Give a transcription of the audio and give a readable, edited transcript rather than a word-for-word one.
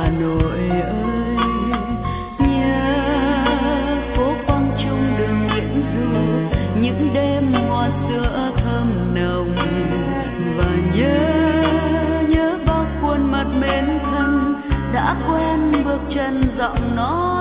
Hà Nội ơi, nhớ phố quang trung đường Nguyễn Du, những đêm hoa sữa thơm nồng, và nhớ bao khuôn mặt mến thân đã quen bước chân giọng nói.